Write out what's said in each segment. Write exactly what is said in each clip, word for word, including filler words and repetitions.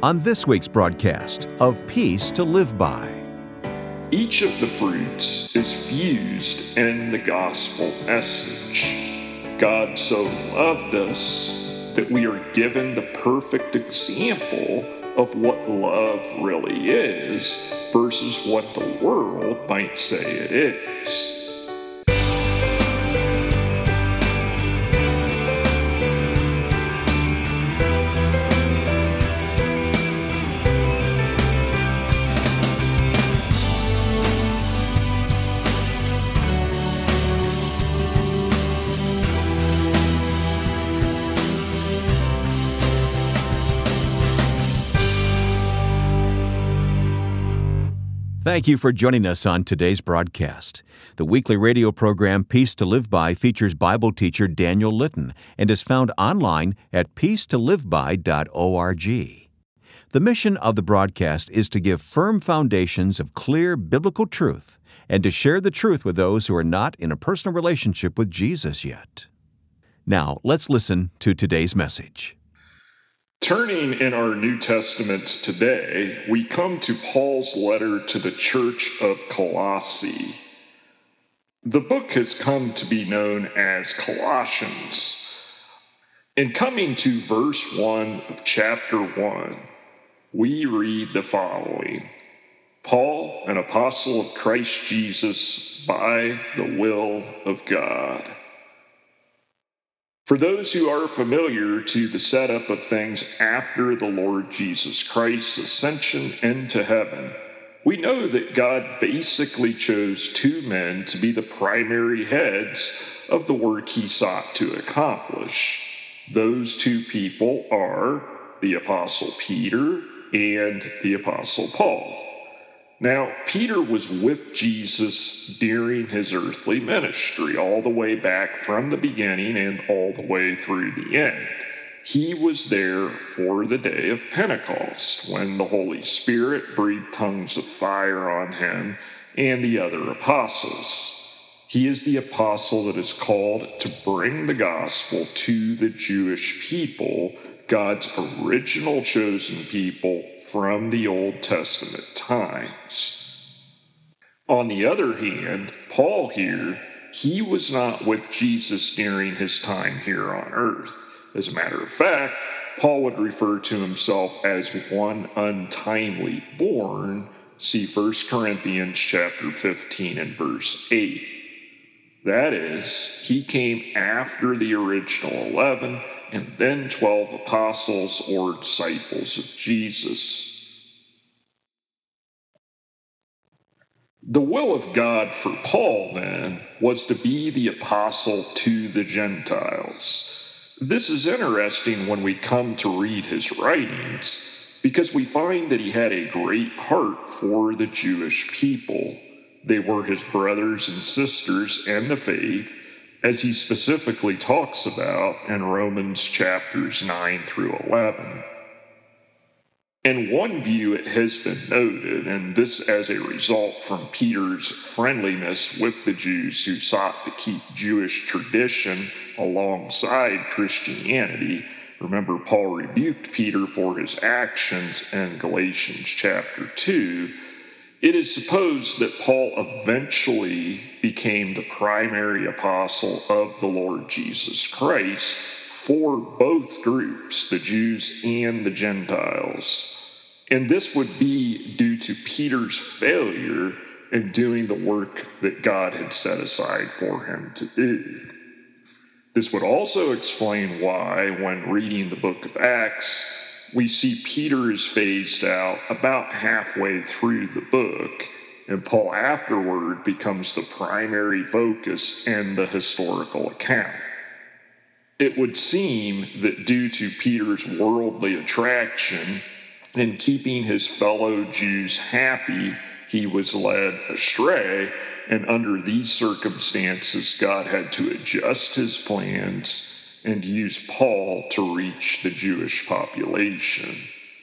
on this week's broadcast of Peace to Live By. Each of the fruits is fused in the gospel message. God so loved us that we are given the perfect example of what love really is versus what the world might say it is. Thank you for joining us on today's broadcast. The weekly radio program Peace to Live By features Bible teacher Daniel Litton and is found online at peace to live by dot org. The mission of the broadcast is to give firm foundations of clear biblical truth and to share the truth with those who are not in a personal relationship with Jesus yet. Now, let's listen to today's message. Turning in our New Testaments today, we come to Paul's letter to the church of Colossae. The book has come to be known as Colossians. In coming to verse one of chapter one, we read the following: Paul, an apostle of Christ Jesus, by the will of God. For those who are familiar to the setup of things after the Lord Jesus Christ's ascension into heaven, we know that God basically chose two men to be the primary heads of the work he sought to accomplish. Those two people are the Apostle Peter and the Apostle Paul. Now, Peter was with Jesus during his earthly ministry, all the way back from the beginning and all the way through the end. He was there for the day of Pentecost, when the Holy Spirit breathed tongues of fire on him and the other apostles. He is the apostle that is called to bring the gospel to the Jewish people, God's original chosen people from the Old Testament times. On the other hand, Paul here, he was not with Jesus during his time here on earth. As a matter of fact, Paul would refer to himself as one untimely born. See First Corinthians chapter fifteen and verse eight. That is, he came after the original eleven and then twelve apostles or disciples of Jesus. The will of God for Paul, then, was to be the apostle to the Gentiles. This is interesting when we come to read his writings, because we find that he had a great heart for the Jewish people. They were his brothers and sisters in the faith, as he specifically talks about in Romans chapters nine through eleven. In one view, it has been noted, and this as a result from Peter's friendliness with the Jews who sought to keep Jewish tradition alongside Christianity. Remember, Paul rebuked Peter for his actions in Galatians chapter two. It is supposed that Paul eventually became the primary apostle of the Lord Jesus Christ for both groups, the Jews and the Gentiles. And this would be due to Peter's failure in doing the work that God had set aside for him to do. This would also explain why, when reading the book of Acts, we see Peter is phased out about halfway through the book, and Paul afterward becomes the primary focus in the historical account. It would seem that due to Peter's worldly attraction and keeping his fellow Jews happy, he was led astray, and under these circumstances, God had to adjust his plans and use Paul to reach the Jewish population.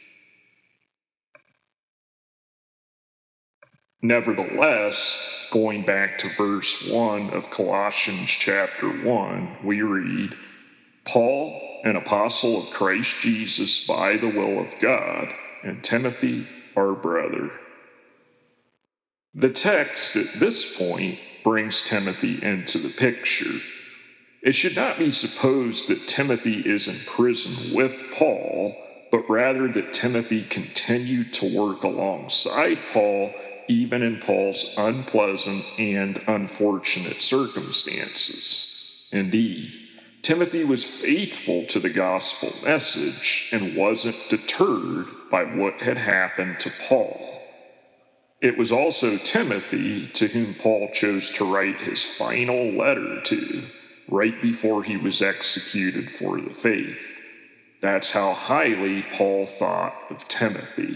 Nevertheless, going back to verse one of Colossians chapter one, we read, Paul, an apostle of Christ Jesus by the will of God, and Timothy, our brother. The text at this point brings Timothy into the picture. It should not be supposed that Timothy is in prison with Paul, but rather that Timothy continued to work alongside Paul, even in Paul's unpleasant and unfortunate circumstances. Indeed, Timothy was faithful to the gospel message and wasn't deterred by what had happened to Paul. It was also Timothy to whom Paul chose to write his final letter to, right before he was executed for the faith. That's how highly Paul thought of Timothy.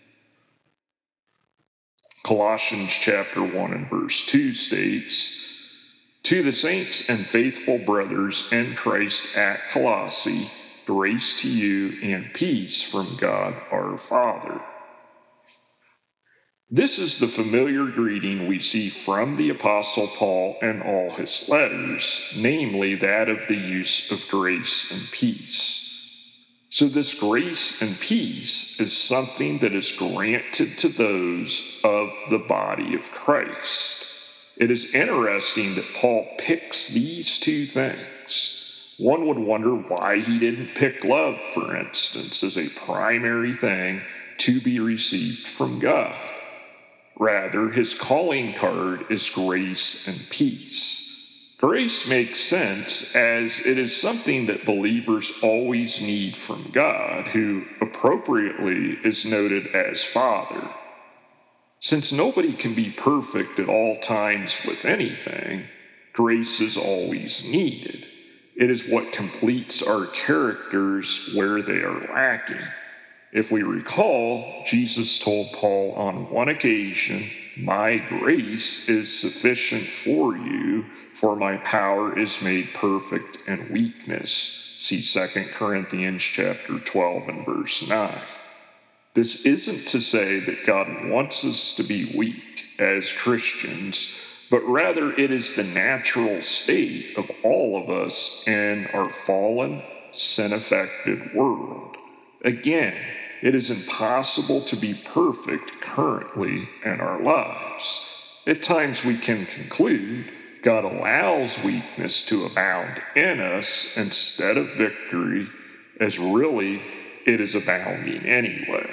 Colossians chapter one and verse two states, "To the saints and faithful brothers in Christ at Colossae, grace to you and peace from God our Father." This is the familiar greeting we see from the Apostle Paul in all his letters, namely that of the use of grace and peace. So this grace and peace is something that is granted to those of the body of Christ. It is interesting that Paul picks these two things. One would wonder why he didn't pick love, for instance, as a primary thing to be received from God. Rather, his calling card is grace and peace. Grace makes sense as it is something that believers always need from God, who appropriately is noted as Father. Since nobody can be perfect at all times with anything, grace is always needed. It is what completes our characters where they are lacking. If we recall, Jesus told Paul on one occasion, "My grace is sufficient for you, for my power is made perfect in weakness." See Second Corinthians chapter twelve and verse nine. This isn't to say that God wants us to be weak as Christians, but rather it is the natural state of all of us in our fallen, sin-affected world. Again, it is impossible to be perfect currently in our lives. At times we can conclude God allows weakness to abound in us instead of victory, as really it is abounding anyway.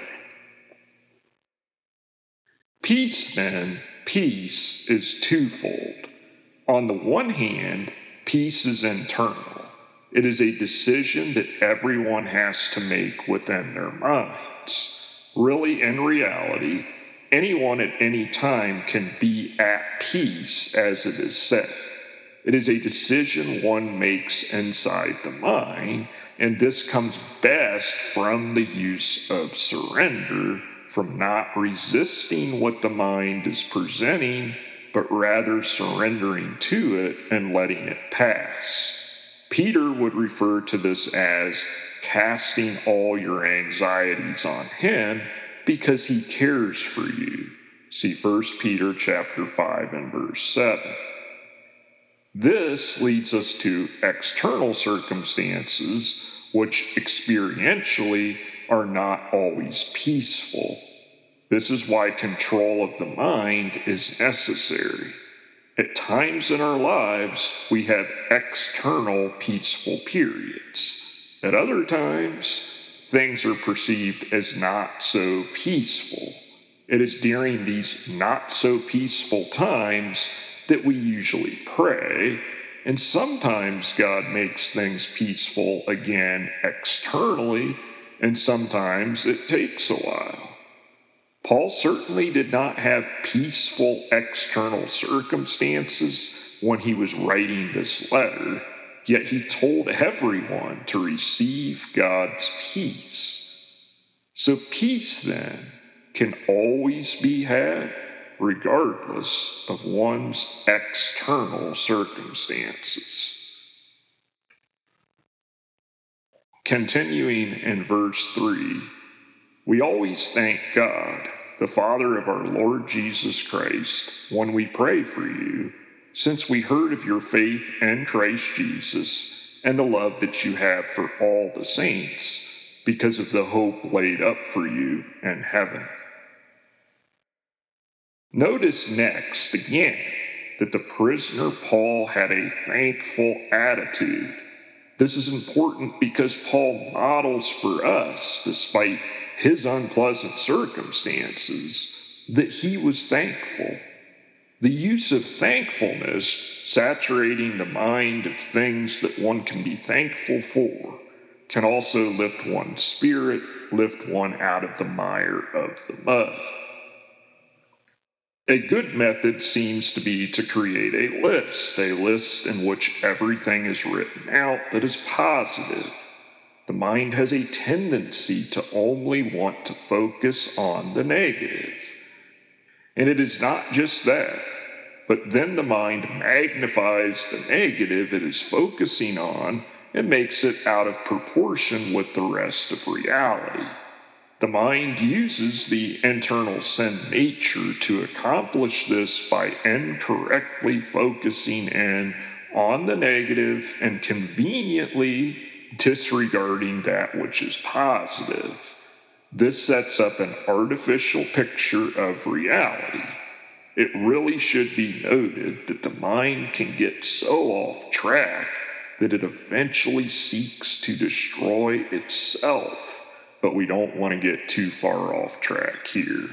Peace, then, peace is twofold. On the one hand, peace is internal. It is a decision that everyone has to make within their minds. Really, in reality, anyone at any time can be at peace, as it is said. It is a decision one makes inside the mind, and this comes best from the use of surrender, from not resisting what the mind is presenting, but rather surrendering to it and letting it pass. Peter would refer to this as casting all your anxieties on him because he cares for you. See First Peter chapter five and verse seven. This leads us to external circumstances which experientially are not always peaceful. This is why control of the mind is necessary. At times in our lives, we have external peaceful periods. At other times, things are perceived as not so peaceful. It is during these not so peaceful times that we usually pray, and sometimes God makes things peaceful again externally, and sometimes it takes a while. Paul certainly did not have peaceful external circumstances when he was writing this letter, yet he told everyone to receive God's peace. So peace, then, can always be had regardless of one's external circumstances. Continuing in verse three, we always thank God, the Father of our Lord Jesus Christ, when we pray for you, since we heard of your faith in Christ Jesus and the love that you have for all the saints, because of the hope laid up for you in heaven. Notice next, again, that the prisoner Paul had a thankful attitude. This is important because Paul models for us, despite his unpleasant circumstances, that he was thankful. The use of thankfulness, saturating the mind of things that one can be thankful for, can also lift one's spirit, lift one out of the mire of the mud. A good method seems to be to create a list, a list in which everything is written out that is positive. The mind has a tendency to only want to focus on the negative. And it is not just that, but then the mind magnifies the negative it is focusing on and makes it out of proportion with the rest of reality. The mind uses the internal sin nature to accomplish this by incorrectly focusing in on the negative and conveniently disregarding that which is positive. This sets up an artificial picture of reality. It really should be noted that the mind can get so off track that it eventually seeks to destroy itself, but we don't want to get too far off track here.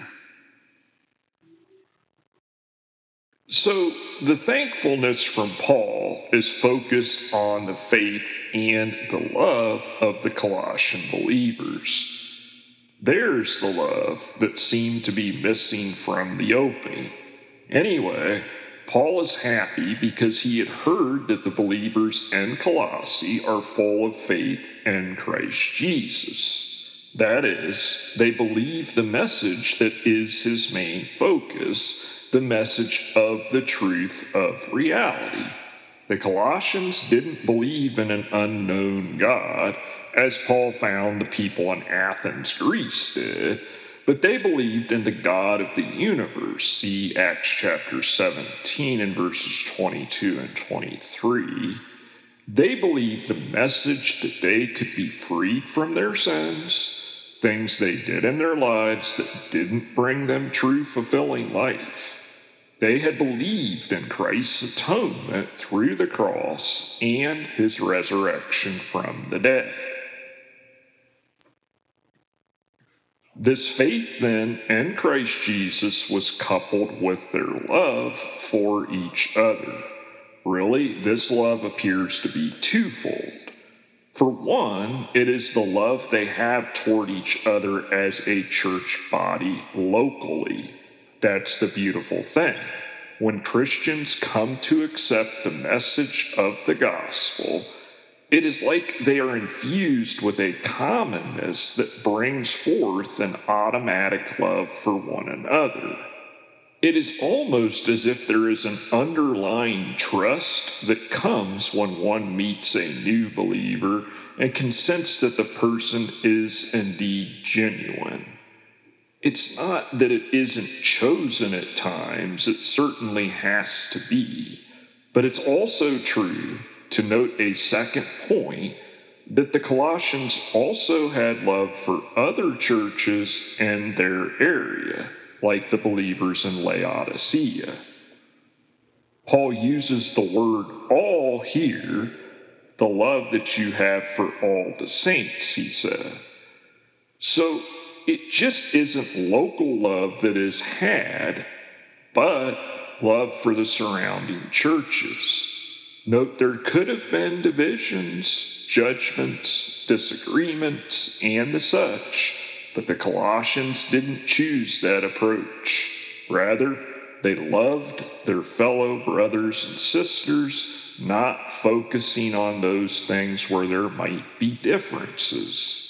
So the thankfulness from Paul is focused on the faith and the love of the Colossian believers. There's the love that seemed to be missing from the opening. Anyway, Paul is happy because he had heard that the believers in Colossae are full of faith in Christ Jesus. That is, they believe the message that is his main focus, the message of the truth of reality. The Colossians didn't believe in an unknown God, as Paul found the people in Athens, Greece did, but they believed in the God of the universe. See Acts chapter seventeen and verses twenty-two and twenty-three. They believed the message that they could be freed from their sins, things they did in their lives that didn't bring them true, fulfilling life. They had believed in Christ's atonement through the cross and his resurrection from the dead. This faith, then, in Christ Jesus was coupled with their love for each other. Really, this love appears to be twofold. For one, it is the love they have toward each other as a church body locally. That's the beautiful thing. When Christians come to accept the message of the gospel, it is like they are infused with a commonness that brings forth an automatic love for one another. It is almost as if there is an underlying trust that comes when one meets a new believer and can sense that the person is indeed genuine. It's not that it isn't chosen at times, it certainly has to be, but it's also true to note a second point, that the Colossians also had love for other churches in their area, like the believers in Laodicea. Paul uses the word all here, the love that you have for all the saints, he said. So it just isn't local love that is had, but love for the surrounding churches. Note there could have been divisions, judgments, disagreements, and the such, but the Colossians didn't choose that approach. Rather, they loved their fellow brothers and sisters, not focusing on those things where there might be differences.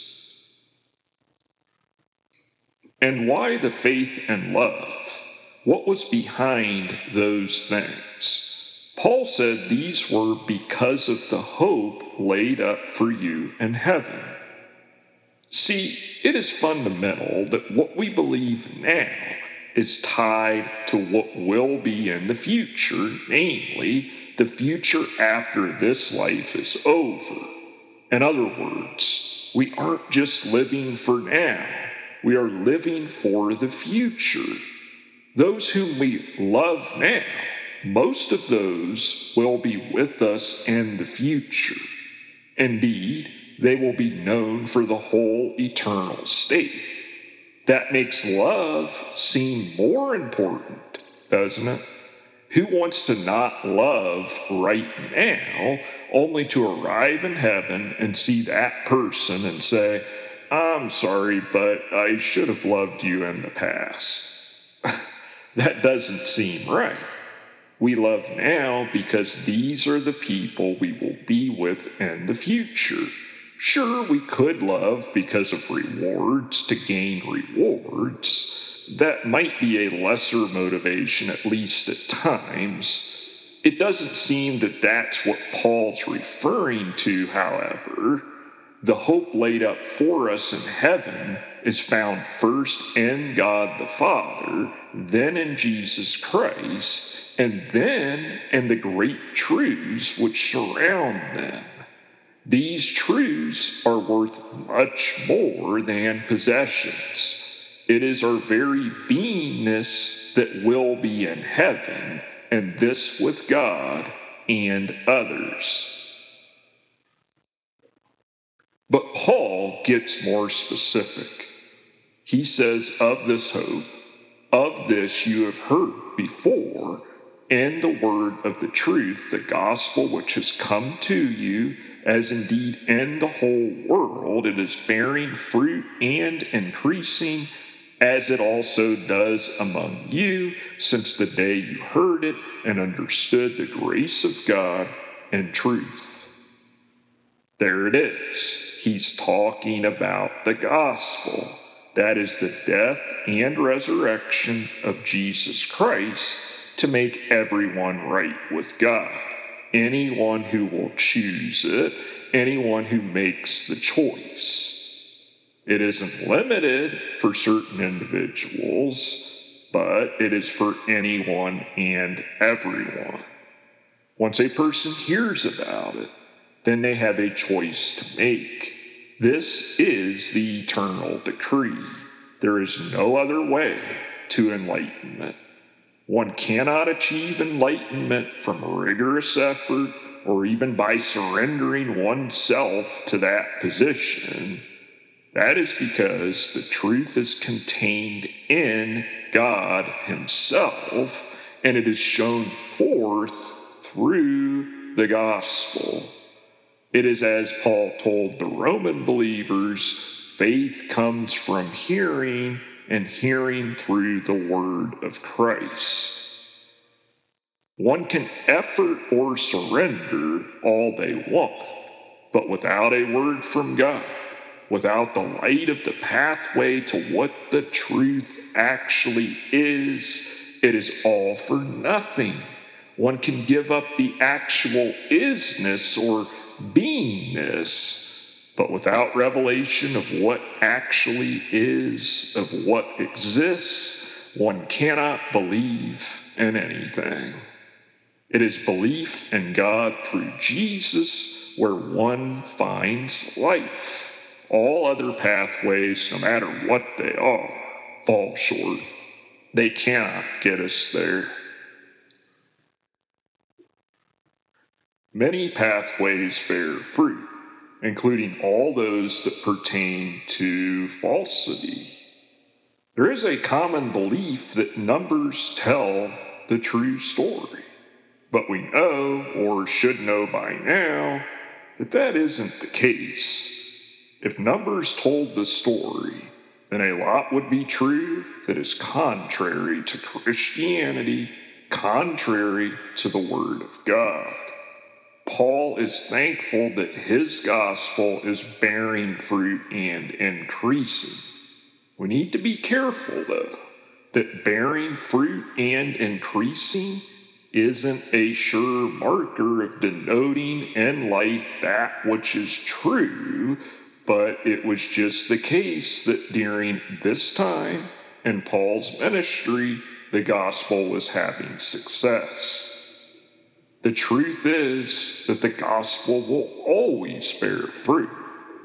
And why the faith and love? What was behind those things? Paul said these were because of the hope laid up for you in heaven. See, it is fundamental that what we believe now is tied to what will be in the future, namely, the future after this life is over. In other words, We aren't just living for now. We are living for the future. Those whom we love now, most of those will be with us in the future. Indeed, they will be known for the whole eternal state. That makes love seem more important, doesn't it? Who wants to not love right now, only to arrive in heaven and see that person and say, I'm sorry, but I should have loved you in the past? That doesn't seem right. We love now because these are the people we will be with in the future. Sure, we could love because of rewards to gain rewards. That might be a lesser motivation, at least at times. It doesn't seem that that's what Paul's referring to, however. The hope laid up for us in heaven is found first in God the Father, then in Jesus Christ, and then in the great truths which surround them. These truths are worth much more than possessions. It is our very beingness that will be in heaven, and this with God and others. But Paul gets more specific. He says, of this hope, of this you have heard before, in the word of the truth, the gospel which has come to you, as indeed in the whole world it is bearing fruit and increasing, as it also does among you, since the day you heard it and understood the grace of God and truth. There it is. He's talking about the gospel. That is the death and resurrection of Jesus Christ to make everyone right with God. Anyone who will choose it, anyone who makes the choice. It isn't limited for certain individuals, but it is for anyone and everyone. Once a person hears about it, then they have a choice to make. This is the eternal decree. There is no other way to enlightenment. One cannot achieve enlightenment from rigorous effort or even by surrendering oneself to that position. That is because the truth is contained in God Himself, and it is shown forth through the gospel. It is as Paul told the Roman believers, faith comes from hearing, and hearing through the word of Christ. One can effort or surrender all they want, but without a word from God, without the light of the pathway to what the truth actually is, it is all for nothing. One can give up the actual isness or beingness, but without revelation of what actually is, of what exists, one cannot believe in anything. It is belief in God through Jesus where one finds life. All other pathways, no matter what they are, fall short. They cannot get us there. Many pathways bear fruit, including all those that pertain to falsity. There is a common belief that numbers tell the true story, but we know, or should know by now, that that isn't the case. If numbers told the story, then a lot would be true that is contrary to Christianity, contrary to the Word of God. Paul is thankful that his gospel is bearing fruit and increasing. We need to be careful, though, that bearing fruit and increasing isn't a sure marker of denoting in life that which is true, but it was just the case that during this time in Paul's ministry, the gospel was having success. The truth is that the gospel will always bear fruit.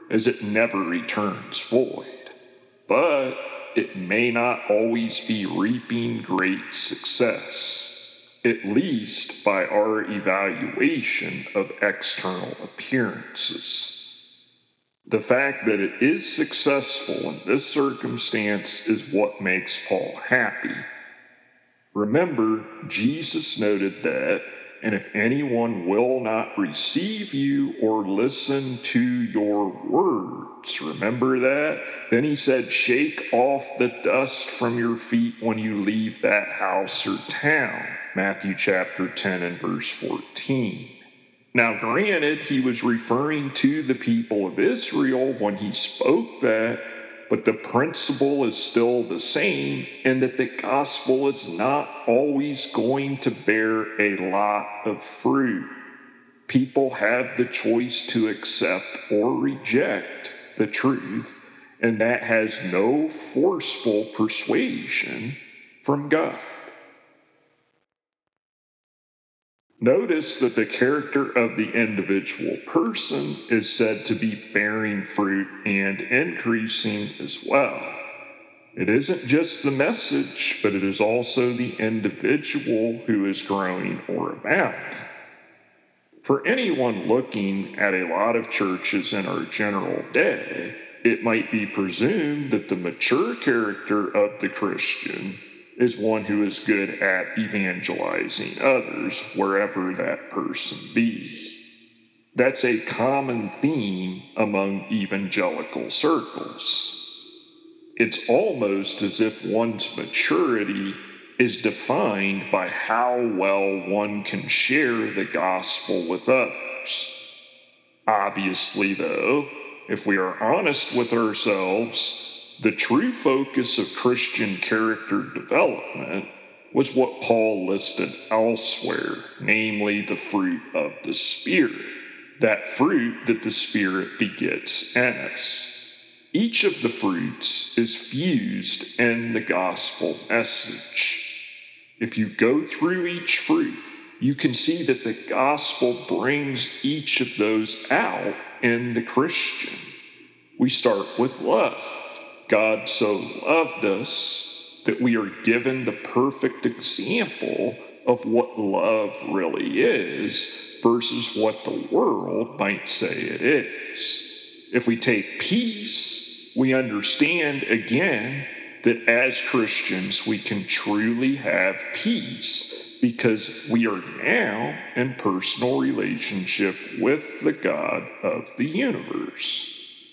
as it never returns void. But it may not always be reaping great success, at least by our evaluation of external appearances. The fact that it is successful in this circumstance is what makes Paul happy. Remember, Jesus noted that, and if anyone will not receive you or listen to your words, remember that? Then he said, shake off the dust from your feet when you leave that house or town. Matthew chapter ten and verse fourteen. Now, granted, he was referring to the people of Israel when he spoke that, but the principle is still the same, in that the gospel is not always going to bear a lot of fruit. People have the choice to accept or reject the truth, and that has no forceful persuasion from God. Notice that the character of the individual person is said to be bearing fruit and increasing as well. It isn't just the message, but it is also the individual who is growing or abounding. For anyone looking at a lot of churches in our general day, it might be presumed that the mature character of the Christian is one who is good at evangelizing others, wherever that person be. That's a common theme among evangelical circles. It's almost as if one's maturity is defined by how well one can share the gospel with others. Obviously, though, if we are honest with ourselves, the true focus of Christian character development was what Paul listed elsewhere, namely the fruit of the Spirit, that fruit that the Spirit begets in us. Each of the fruits is fused in the gospel message. If you go through each fruit, you can see that the gospel brings each of those out in the Christian. We start with love. God so loved us that we are given the perfect example of what love really is versus what the world might say it is. If we take peace, we understand again that as Christians we can truly have peace because we are now in personal relationship with the God of the universe.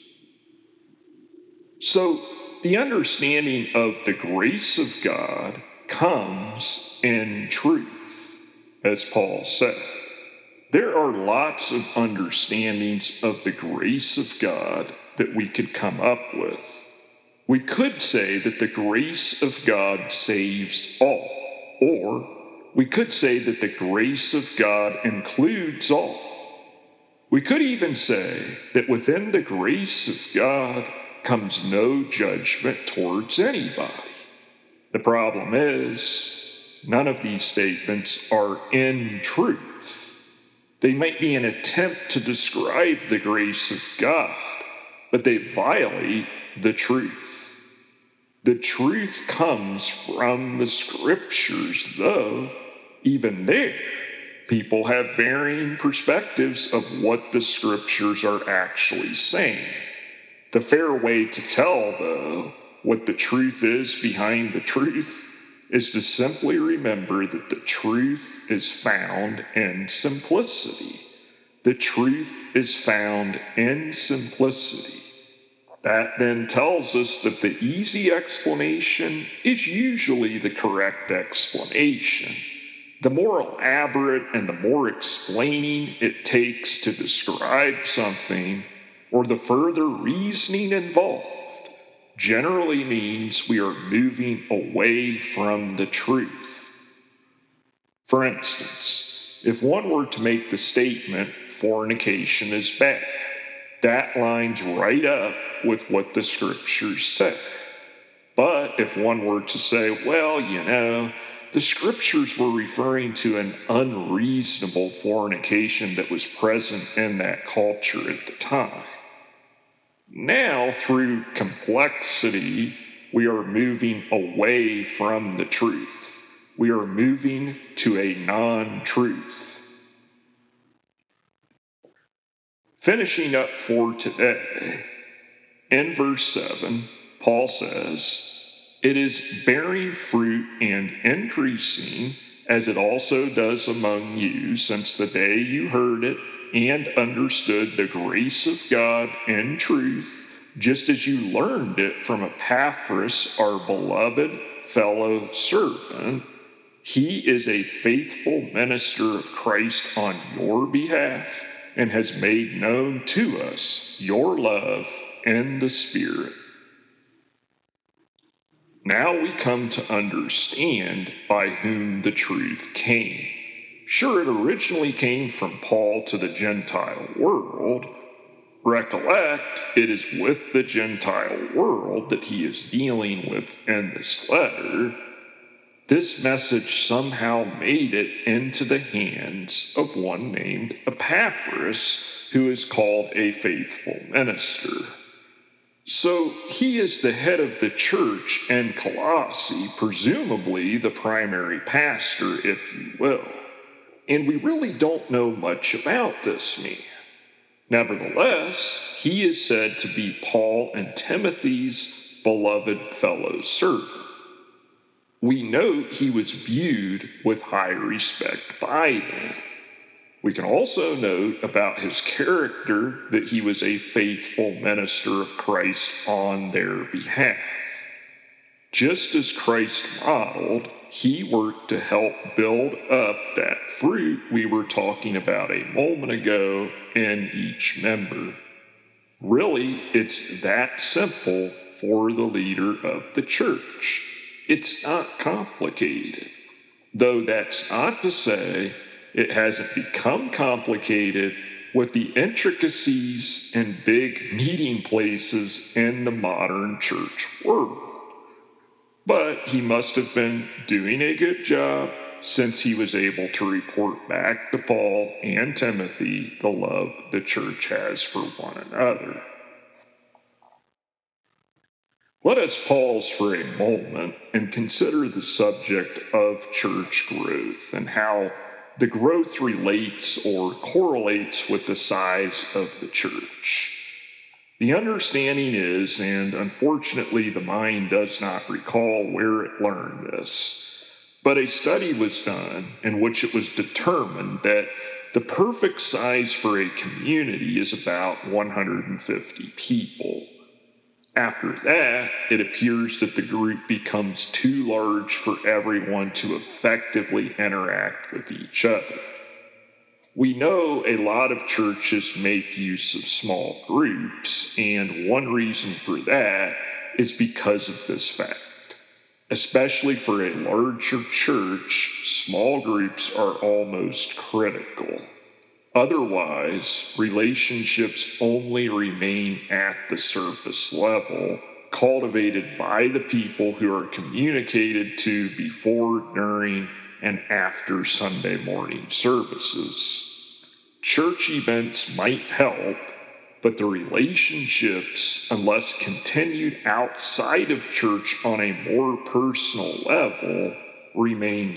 So, the understanding of the grace of God comes in truth, as Paul said. There are lots of understandings of the grace of God that we could come up with. We could say that the grace of God saves all, or we could say that the grace of God includes all. We could even say that within the grace of God comes no judgment towards anybody. The problem is, none of these statements are in truth. They might be an attempt to describe the grace of God, but they violate the truth. The truth comes from the scriptures, though even there, people have varying perspectives of what the scriptures are actually saying. The fair way to tell, though, what the truth is behind the truth is to simply remember that the truth is found in simplicity. The truth is found in simplicity. That then tells us that the easy explanation is usually the correct explanation. The more elaborate and the more explaining it takes to describe something, or the further reasoning involved, generally means we are moving away from the truth. For instance, if one were to make the statement, fornication is bad, that lines right up with what the scriptures say. But if one were to say, well, you know, the scriptures were referring to an unreasonable fornication that was present in that culture at the time, Now, through complexity, we are moving away from the truth. We are moving to a non-truth. Finishing up for today, in verse seven, Paul says, "It is bearing fruit and increasing, as it also does among you, since the day you heard it and understood the grace of God in truth, just as you learned it from Epaphras, our beloved fellow servant. He is a faithful minister of Christ on your behalf and has made known to us your love in the Spirit." Now we come to understand by whom the truth came. Sure, it originally came from Paul to the Gentile world. Recollect, it is with the Gentile world that he is dealing with in this letter. This message somehow made it into the hands of one named Epaphras, who is called a faithful minister. So he is the head of the church in Colossae, presumably the primary pastor, if you will. And we really don't know much about this man. Nevertheless, he is said to be Paul and Timothy's beloved fellow servant. We note he was viewed with high respect by them. We can also note about his character that he was a faithful minister of Christ on their behalf. Just as Christ modeled, he worked to help build up that fruit we were talking about a moment ago in each member. Really, it's that simple for the leader of the church. It's not complicated, though that's not to say it hasn't become complicated with the intricacies and big meeting places in the modern church world. But he must have been doing a good job, since he was able to report back to Paul and Timothy the love the church has for one another. Let us pause for a moment and consider the subject of church growth and how the growth relates or correlates with the size of the church. The understanding is, and unfortunately the mind does not recall where it learned this, but a study was done in which it was determined that the perfect size for a community is about one hundred fifty people. After that, it appears that the group becomes too large for everyone to effectively interact with each other. We know a lot of churches make use of small groups, and one reason for that is because of this fact. Especially for a larger church, small groups are almost critical. Otherwise, relationships only remain at the surface level, cultivated by the people who are communicated to before, during, and after Sunday morning services. Church events might help, but the relationships, unless continued outside of church on a more personal level, remain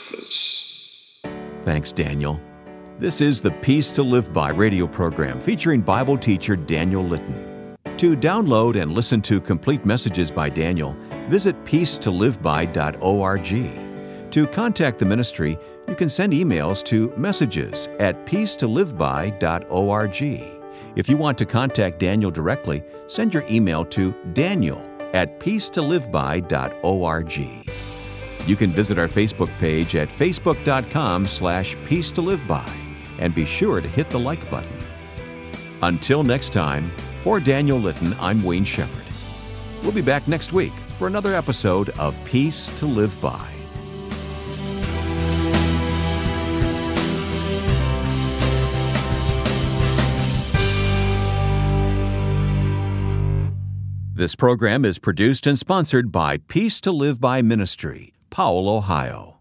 surface. Thanks, Daniel. This is the Peace to Live By radio program featuring Bible teacher Daniel Litton. To download and listen to complete messages by Daniel, visit peace to live by dot org. To contact the ministry, you can send emails to messages at peace to live by dot org. If you want to contact Daniel directly, send your email to daniel at peace to live by dot org. You can visit our Facebook page at facebook dot com slash peace to live by and be sure to hit the like button. Until next time, for Daniel Litton, I'm Wayne Shepherd. We'll be back next week for another episode of Peace to Live By. This program is produced and sponsored by Peace to Live By Ministry, Powell, Ohio.